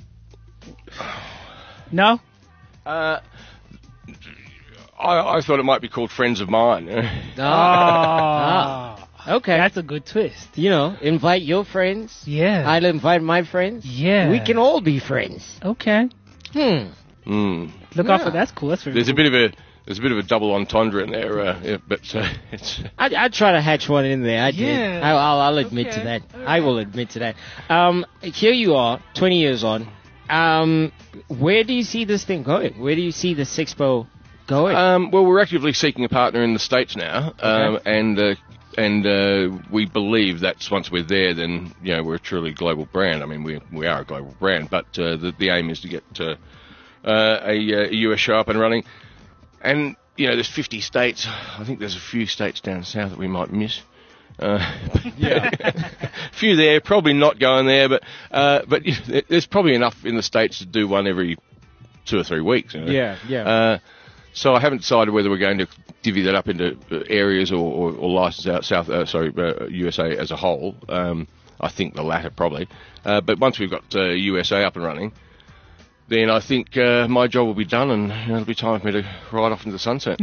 No. Uh, I, I thought it might be called Friends of Mine. Ah. Okay. That's a good twist. You know, invite your friends. Yeah. I'll invite my friends. Yeah. We can all be friends. Okay. Hmm. Mm. Look Yeah. out for that's cool. That's very There's cool. a bit of a there's a bit of a double entendre in there, uh, yeah, but uh, it's I I try to hatch one in there. I did. Yeah. I, I'll I'll admit Okay. to that. All I will admit to that. Um, here you are, twenty years on. Um, where do you see this thing going? Where do you see the Sexpo going? Um, well, we're actively seeking a partner in the States now, um, Okay. and uh, and uh, we believe that once we're there, then you know we're a truly global brand. I mean, we we are a global brand, but uh, the the aim is to get uh, uh, a, a U S show up and running. And you know, there's fifty states. I think there's a few states down south that we might miss. Uh, yeah, a few there, probably not going there, but uh, but you know, there's probably enough in the States to do one every two or three weeks. You know? yeah, yeah. Uh, so I haven't decided whether we're going to divvy that up into uh, areas or, or, or license out South, uh, sorry, uh, U S A as a whole. Um, I think the latter probably. Uh, but once we've got uh, U S A up and running, then I think uh, my job will be done, and you know, it'll be time for me to ride off into the sunset.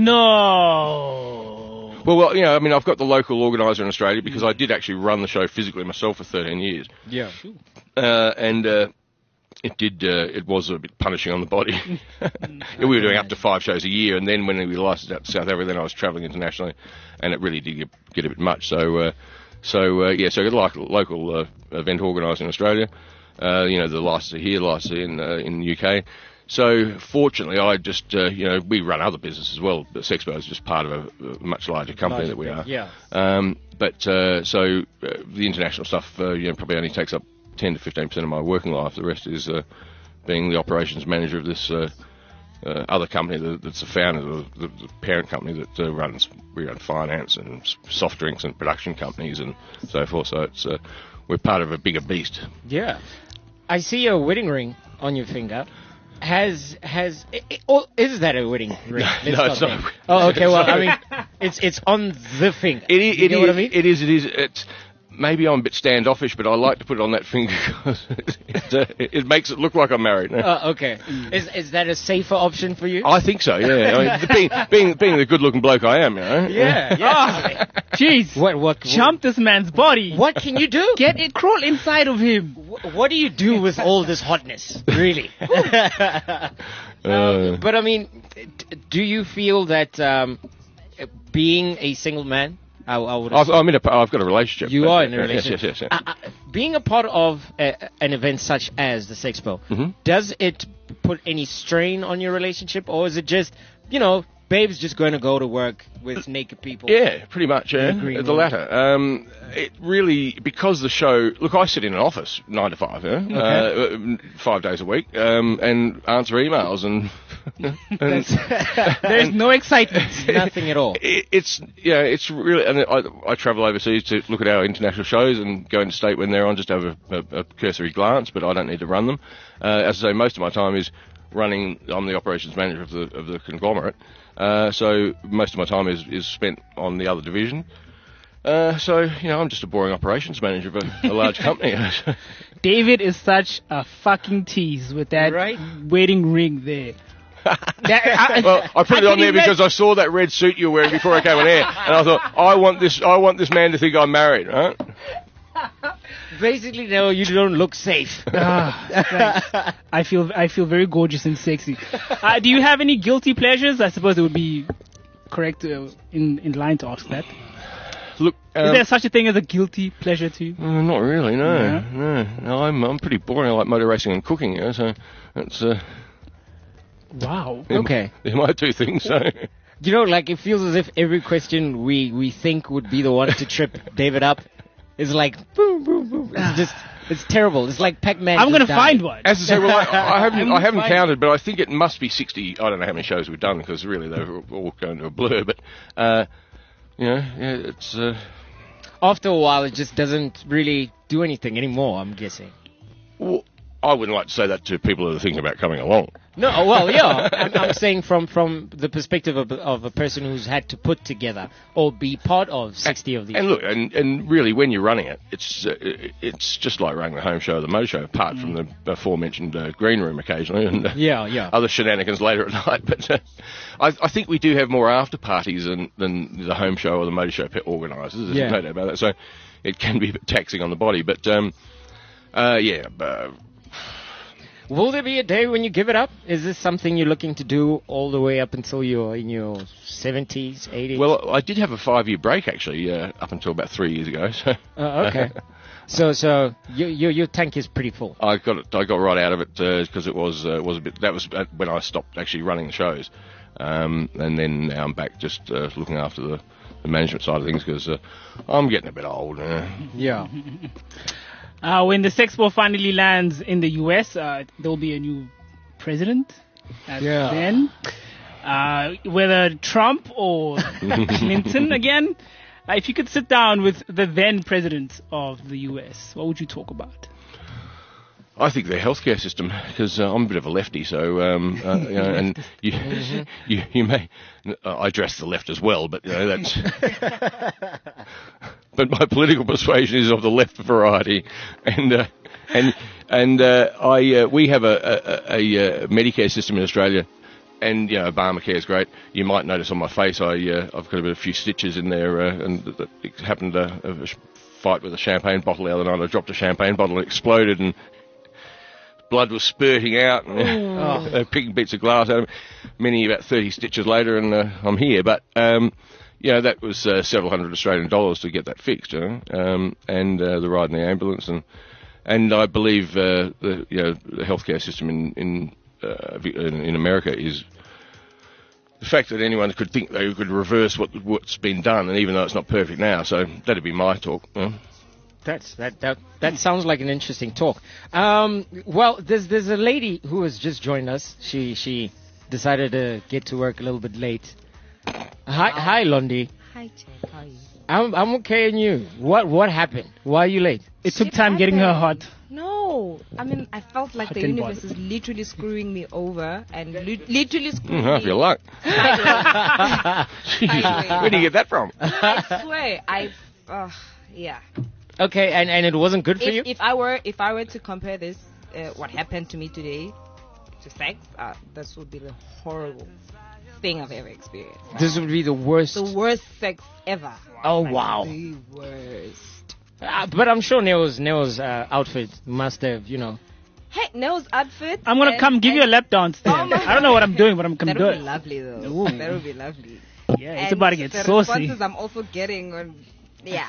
No. Well, well, you know, I mean, I've got the local organiser in Australia because I did actually run the show physically myself for thirteen years, yeah. uh, and uh, it did. Uh, it was a bit punishing on the body. We were doing up to five shows a year, and then when we licensed out to South Africa, then I was travelling internationally, and it really did get, get a bit much. So, uh, so uh, yeah, so I got like a local uh, event organiser in Australia. Uh, you know, the licensor here, licensor in uh, in the U K. So fortunately, I just uh, you know we run other businesses as well. But Sexpo is just part of a, a much larger company Larger that we thing, are. yeah. Um, but uh, so uh, the international stuff, uh, you know, probably only takes up ten to fifteen percent of my working life. The rest is uh, being the operations manager of this uh, uh, other company that, that's the founder, the, the, the parent company that uh, runs we run finance and s- soft drinks and production companies and so forth. So it's uh, we're part of a bigger beast. Yeah. I see a wedding ring on your finger. Has has i- i- or is that a wedding ring? Let's no, start it's there. not. Oh, okay. Well, I mean, it's it's on the finger. It is. You It know is, what I mean? It is. It is. It's maybe I'm a bit standoffish, but I like to put it on that finger because it, uh, it makes it look like I'm married. Uh, okay. Is is that a safer option for you? I think so. Yeah. I mean, the- being being being the good-looking bloke I am, you know. yeah. Yeah. Jeez. what what Jump this man's body. What can you do? Get it, crawl inside of him. Wh- What do you do with all this hotness, really? Uh, Um, but I mean, d- do you feel that um, being a single man, I, I would I've, I'm in a. I've got a relationship. You but- are in a yes, relationship. Yes, yes, yes. Uh, uh, being a part of a, an event such as the Sexpo, Mhm. does it put any strain on your relationship, or is it just, you know, babe's just going to go to work with naked people? Yeah, pretty much. Yeah, The green the room. latter. Um, it really because the show. Look, I sit in an office nine to five, yeah? uh, five days a week, um, and answer emails and. and There's no excitement. Nothing at all. It, it's yeah, it's really, and I, I travel overseas to look at our international shows and go into state when they're on, just to have a, a, a cursory glance, but I don't need to run them. Uh, as I say, most of my time is running. I'm the operations manager of the of the conglomerate, uh, so most of my time is is spent on the other division. Uh, so you know, I'm just a boring operations manager of a, a large company. David is such a fucking tease with that Right? wedding ring there. That- I- Well, I put it can on there imagine- because I saw that red suit you were wearing before I came on air, and I thought, I want this, I want this man to think I'm married, right? Basically, no, you don't look safe. Ah, thanks. I feel I feel very gorgeous and sexy. Uh, do you have any guilty pleasures? I suppose it would be correct uh, in in line to ask that. Look, Is um, there such a thing as a guilty pleasure to you? uh, not really, no, Yeah. no, no. I'm I'm pretty boring. I like motor racing and cooking, you know, so that's uh, Wow. Okay. they're my two things. So You know, like, it feels as if every question we, we think would be the one to trip David up is like, boom, boom, boom. It's just, it's terrible. It's like Pac-Man. I'm just gonna died. find one. as I say, well, I, I haven't I'm I haven't fine. counted, but I think it must be sixty. I don't know how many shows we've done because really they're all going to a blur. But uh, you know, yeah, it's. Uh, After a while, it just doesn't really do anything anymore, I'm guessing. Well, I wouldn't like to say that to people who are thinking about coming along. No, well, yeah. I'm, I'm saying from, from the perspective of, of a person who's had to put together or be part of sixty of these. And look, and, and really, when you're running it, it's uh, it's just like running the home show or the Mo show, apart mm. from the aforementioned uh, green room occasionally and uh, yeah, yeah. other shenanigans later at night. But uh, I, I think we do have more after parties than, than the home show or the Mo show organisers. There's yeah. no doubt about that. So it can be a bit taxing on the body. But um, uh, yeah. Uh, Will there be a day when you give it up? Is this something you're looking to do all the way up until you're in your seventies, eighties? Well, I did have a five-year break, actually, uh, up until about three years ago. So. Uh, okay. so so your, your your tank is pretty full. I got it, I got right out of it because uh, it was uh, was a bit. That was when I stopped actually running the shows, um, and then now I'm back just uh, looking after the, the management side of things because uh, I'm getting a bit old. Uh. Yeah. Uh, when the Sexpo finally lands in the U S, uh, there will be a new president. Yeah. Then, uh, whether Trump or Clinton again, uh, if you could sit down with the then president of the U S, what would you talk about? I think their healthcare system, because uh, I'm a bit of a lefty, so um, uh, you know, and you, mm-hmm. you you may uh, I dress the left as well, but you know that's. But my political persuasion is of the left variety, and uh, and and uh, I uh, we have a, a, a, a Medicare system in Australia, and you know Obamacare is great. You might notice on my face I uh, I've got a bit of a few stitches in there, uh, and that it happened to a, a fight with a champagne bottle the other night. I dropped a champagne bottle and it exploded and. Blood was spurting out, and oh. they're picking bits of glass out of me. Many about thirty stitches later, and uh, I'm here. But um, you know that was uh, several hundred Australian dollars to get that fixed, you know, um, and uh, the ride in the ambulance, and and I believe uh, the you know the healthcare system in in, uh, in in America is the fact that anyone could think they could reverse what what's been done, and even though it's not perfect now, so that'd be my talk. You know? That's that that that sounds like an interesting talk. Um, well, there's there's a lady who has just joined us. She she decided to get to work a little bit late. Hi hi Londi. Hi Jake, how are you? I'm I'm okay, and you? What what happened? Why are you late? It took Shit time happened. getting her hot. No, I mean I felt like Hot the and universe bothered. is literally screwing me over and li- literally screwing Mm, half me. your luck. Sideways. Sideways. Where do you get that from? I swear, I uh, yeah. Okay, and, and it wasn't good for If, you? if I were if I were to compare this, uh, what happened to me today, to sex, uh, this would be the horrible thing I've ever experienced. This would be the worst. The worst sex ever. Oh, Like, wow. The worst. Uh, but I'm sure Neo's Neo's uh, outfit must have, you know. Hey, Nell's outfit. I'm gonna and- come give you a and- lap dance there. Oh my I don't know what I'm doing, but I'm gonna That do would be it. lovely though. Ooh. That would be lovely. Yeah, it's And about to get the saucy. responses I'm also getting on, yeah.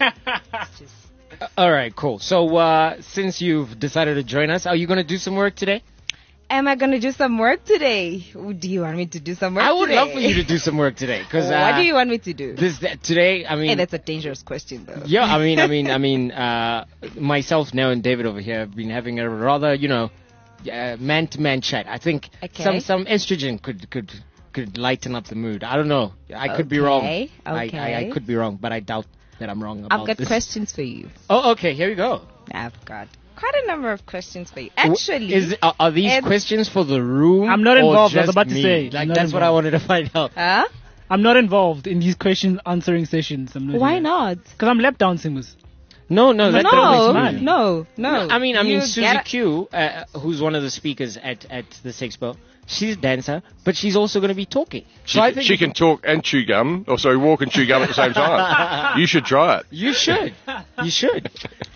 It's just, Uh, all right, cool. So uh, since you've decided to join us, are you going to do some work today? am I gonna do some work today? Ooh, do you want me to do some work? I would today? love for you to do some work today, because uh, what do you want me to do? this that, today. I mean, Hey, that's a dangerous question though. yeah, I mean, I mean, I mean, uh, myself, Neo, and David over here have been having a rather, you know, uh, man-to-man chat. I think Okay. some some estrogen could could could lighten up the mood. I don't know. I could be wrong. Okay, I, I, I okay. could be wrong, but I doubt that I'm wrong about I've got this. questions for you. Oh, okay. Here we go. I've got quite a number of questions for you. Actually, Is are, are these it's- questions for the room? I'm not or involved, I was just about to me? say, Like I'm not that's what I involved. wanted to find out. huh? I'm not involved in these question answering sessions. I'm not Why not? Because I'm lap dancing. Miss. No, no, that no, don't make sense. no, no, No, I mean, I mean, You Suzy gotta- Q, uh, who's one of the speakers at at the Sexpo, she's a dancer, but she's also going to be talking. She, So I can- think she can talk and chew gum, or sorry, walk and chew gum at the same time. You should try it. you should, you should.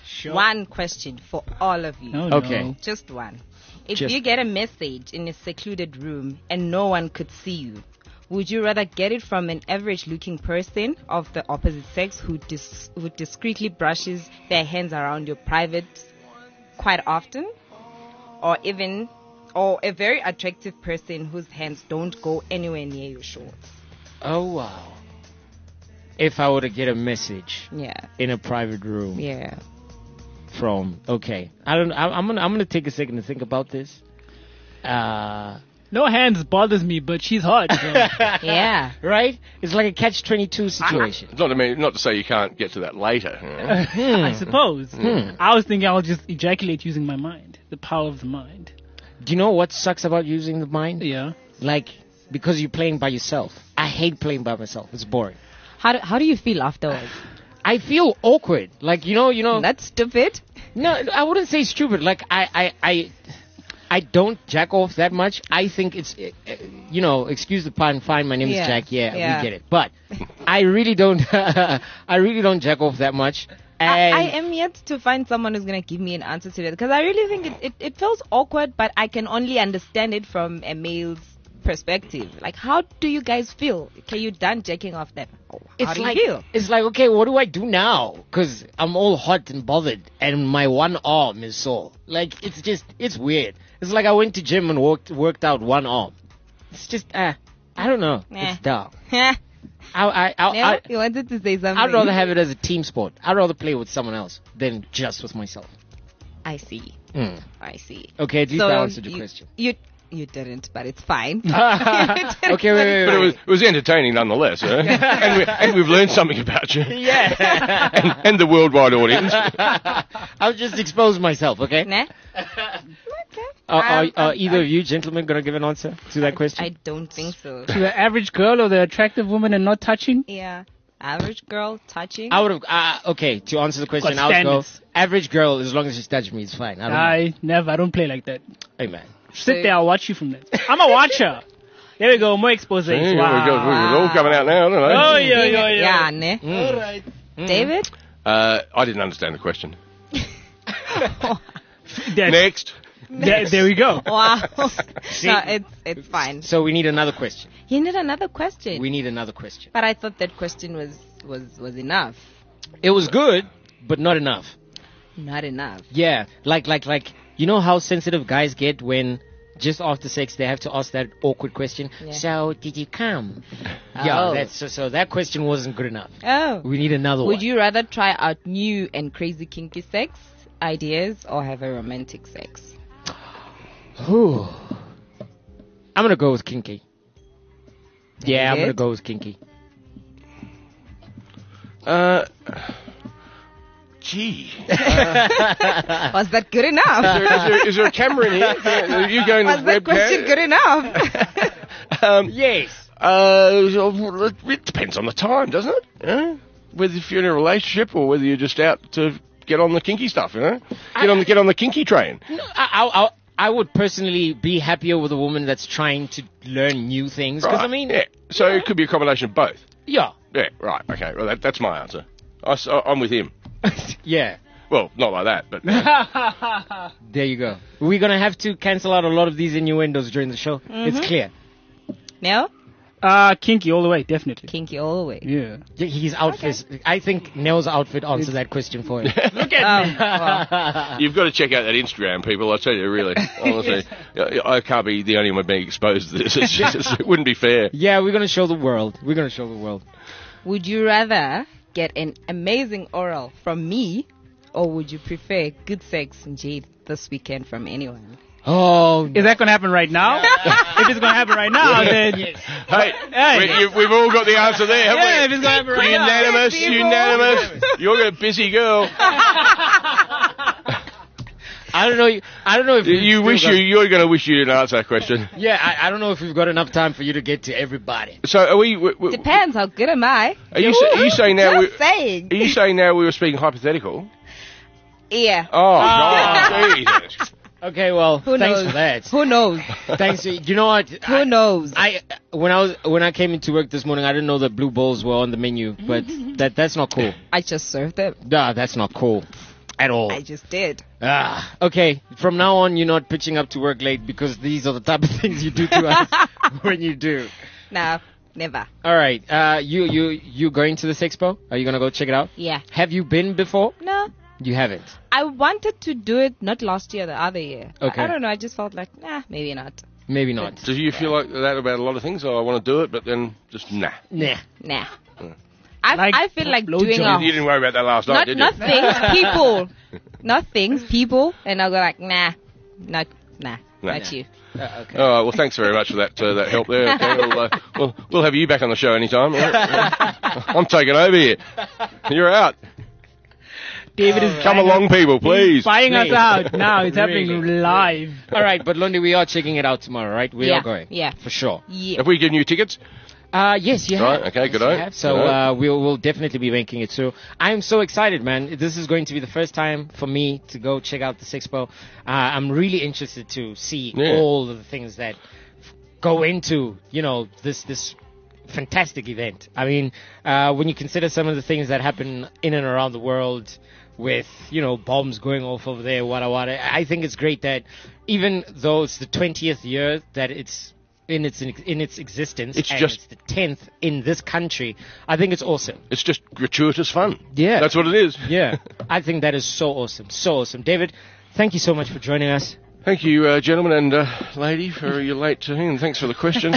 One question for all of you. No, no. Okay. Just one. If Just- you get a message in a secluded room and no one could see you, would you rather get it from an average-looking person of the opposite sex who dis- who discreetly brushes their hands around your private quite often, or even, or a very attractive person whose hands don't go anywhere near your shorts? Oh wow! If I were to get a message Yeah, in a private room yeah. from, okay, I don't, I, I'm gonna, I'm gonna take a second to think about this. Uh, No hands bothers me, but she's hot. So. Yeah. Right? It's like a catch twenty-two situation. Not to mean, not to say you can't get to that later. you know. I suppose. I was thinking I'll just ejaculate using my mind. The power of the mind. Do you know what sucks about using the mind? Yeah. Like, because you're playing by yourself. I hate playing by myself. It's boring. How do, how do you feel afterwards? I feel awkward. Like, you know, you know. That's stupid. No, I wouldn't say stupid. Like, I, I, I, I don't jack off that much. I think it's, uh, uh, you know, excuse the pun, fine, my name Yeah, is Jack. Yeah, yeah. we get it. But I really don't, I really don't jack off that much. I, And I am yet to find someone who's going to give me an answer to that because I really think it, it, it feels awkward, but I can only understand it from a male's perspective. Like, how do you guys feel? Okay, you done jacking off that? How it's do like, you feel? it's like, okay, what do I do now? Because I'm all hot and bothered, and my one arm is sore. Like, it's just, it's weird. It's like I went to gym and worked worked out one arm. It's just, uh, I don't know. Nah. It's dumb. I, I, I, I, I, you wanted to say something. I'd rather have it as a team sport. I'd rather play with someone else than just with myself. I see. Mm. I see. Okay, at least So I answered your you, question. You you didn't, but it's fine. Okay, wait, wait, wait. But it wait. was, it was entertaining nonetheless, huh? and, we, and we've learned something about you. Yeah. and, and the worldwide audience. I'll just expose myself, okay? Nah? Okay. Uh, are, Um, are um, either of you gentlemen going to give an answer to that question? I don't think so. To the average girl or the attractive woman and not touching? Yeah. Average girl touching. I would have, uh, okay, to answer the question, Got I would go, standards. average girl, as long as she's touching me, it's fine. I don't know. I never. I don't play like that. Hey, man. Sit there. I'll watch you from that. I'm a watcher. There we go. More expose. Yeah, we Wow. got- It's all coming out now, don't Oh, I? yeah, yeah, yeah. Yeah, ne? Mm. All right. David? Uh, I didn't understand the question. There, Next. there, there we go. Wow. no, it's it's fine. So we need another question. You need another question. We need another question. But I thought that question was, was, was enough. It was good, but not enough. Not enough. Yeah, like, like, like, you know how sensitive guys get when just after sex they have to ask that awkward question. Yeah. So, did you come? Yeah, Oh. that's so, so. That question wasn't good enough. Oh. We need another Would one. you rather try out new and crazy kinky sex ideas or have a romantic sex? Whew. I'm gonna go with kinky. Yeah, I'm David? gonna go with kinky. Uh, gee. Was that good Is enough? there, is, there, is there a camera in here? Are you going Was to that question webcam? good enough? Um, Yes. uh, it depends on the time, doesn't it? Yeah? Whether if you're in a relationship or whether you're just out to get on the kinky stuff, you know? Get on the get on the kinky train. No, I, I, I, I would personally be happier with a woman that's trying to learn new things. Because Right, I mean, yeah. So it could be a combination of both. yeah, Yeah, right. Okay. Well, that, that's my answer. I, am with him. yeah. Well, not like that, but uh, There you go. We're gonna have to cancel out a lot of these innuendos during the show. It's clear. No? Uh, kinky all the way, definitely. Kinky all the way. Yeah. Yeah, His outfit. I think Nell's outfit answered that question for him. Look at Oh, me. well, you've got to check out that Instagram, people. I tell you, really, honestly, I I can't be the only one being exposed to this. It's just, it wouldn't be fair. Yeah, we're gonna show the world. We're gonna show the world. would you rather get an amazing oral from me or would you prefer good sex Jade this weekend from anyone? Oh, Is that going to happen right now? If it's going to happen right now, then... Hey, Hey. we, you, we've all got the answer there, haven't Yeah, if we? it's going to happen right now. Unanimous, People. unanimous. You're a busy girl. I don't know. I don't know if we've You still wish got- you, you're going to wish you didn't answer that question. Yeah, I, I don't know if we've got enough time for you to get to everybody. So are we? we, we Depends, how good am I? Are you, sa- are you saying now? We, Just saying. are you saying now we were speaking hypothetical? Yeah. Oh, God, Jesus. Okay, well, Who thanks knows? for that. Who knows? Thanks. You know what? Who I, knows? I when I was when I came into work this morning, I didn't know that blue balls were on the menu, but that that's not cool. I just served them. Nah, that's not cool at all. I just did. Ah, okay. From now on, you're not pitching up to work late because these are the type of things you do to us when you do. No, never. All right. Uh, you you you going to this expo? Are you gonna go check it out? Yeah. Have you been before? No. You haven't. I wanted to do it not last year, the other year. Okay. I, I don't know. I just felt like, nah, maybe not. Maybe not. Do you feel like that about a lot of things? Oh, I want to do it, but then just nah. Nah. Nah. I, Like I feel like blow doing job. a You didn't worry about that last night, not did you? not things, people, not things, people, and I'll go like, nah, not nah, Nah. not you. Uh, okay. All right. Well, thanks very much for that uh, that help there. Okay, we'll, uh, we'll we'll have you back on the show anytime. I'm taking over here. You're out. David is Come along, people, please. buying us Please. out now. It's happening Really? live. All right, but Lundi, we are checking it out tomorrow, right? We Yeah, are going. yeah. For sure. Yeah. Have we given you tickets? Uh, yes, you Right, have. okay, Yes, good you on. have. So Good on. uh, we'll, we'll definitely be making it. So I'm so excited, man. This is going to be the first time for me to go check out the Sexpo. Uh, I'm really interested to see Yeah. all of the things that f- go into, you know, this this fantastic event. I mean, uh, when you consider some of the things that happen in and around the world, with, you know, bombs going off over there, wada wada, I think it's great that even though it's the twentieth year that it's in its in its existence, It's and just- it's the tenth in this country, I think it's awesome. It's just gratuitous fun. Yeah. That's what it is. Yeah, I think that is so awesome, so awesome. David, thank you so much for joining us. Thank you, uh, gentlemen and uh, lady, for your late uh, and thanks for the question.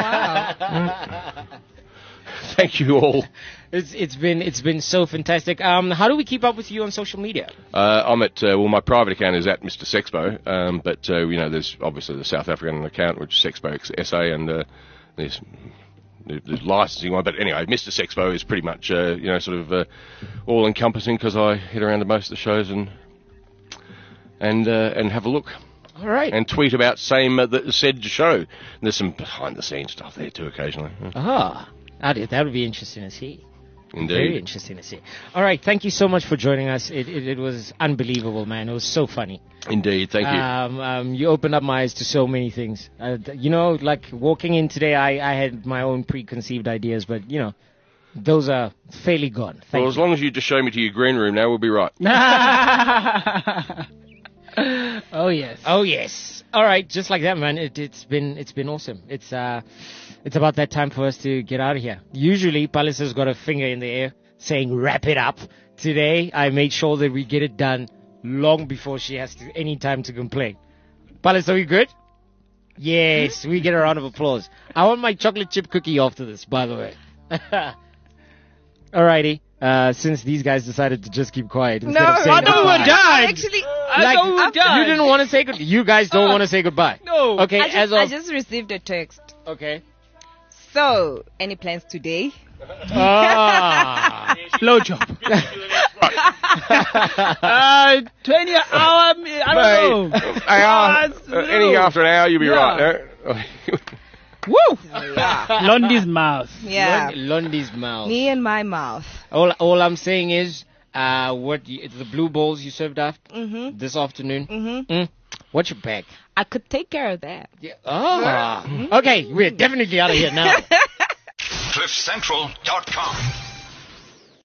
Thank you all. It's it's been it's been so fantastic. Um, how do we keep up with you on social media? Uh, I'm at, uh, well, my private account is at Mister Sexpo, um, but, uh, you know, there's obviously the South African account, which is Sexpo S A, and uh, there's the, the licensing one. But anyway, Mister Sexpo is pretty much, uh, you know, sort of uh, all-encompassing because I head around to most of the shows and and uh, and have a look. All right. And tweet about same uh, the said show. And there's some behind-the-scenes stuff there too occasionally. Ah, that that would be interesting to see. Indeed. Very interesting to see. All right, thank you so much for joining us. It it, it was unbelievable, man. It was so funny. Indeed, thank you. Um, um, you opened up my eyes to so many things. Uh, th- you know, like walking in today, I, I had my own preconceived ideas, but you know, those are fairly gone. Thank Well, as you. long as you just show me to your green room now, we'll be right. Oh yes. Oh yes. All right, just like that, man. It, it's been it's been awesome. It's uh, it's about that time for us to get out of here. Usually, Palace has got a finger in the air saying wrap it up. Today, I made sure that we get it done long before she has to, any time to complain. Palace, are we good? Yes, we get a round of applause. I want my chocolate chip cookie after this, by the way. Alrighty. Uh, since these guys decided to just keep quiet instead No, of saying I thought we were goodbye. done. Actually, Like, I thought we were done. you didn't want to say good. You guys don't Uh, want to say goodbye. No. Okay, I just, as of I just received a text. okay. So, any plans today? Ah. Low job. uh, twenty hour. I don't know. An hour, That's uh, any little. after an hour, you'll be Yeah. right. eh? Woo. Yeah. Londy's mouth. Yeah. Lund- Lundy's mouth. Me and my mouth. All, all I'm saying is, uh, what you, the blue balls you served after Mm-hmm. this afternoon. Mm-hmm. Mm, what's your bag? I could take care of that. Yeah. Oh. Okay, we're definitely out of here now. cliff central dot com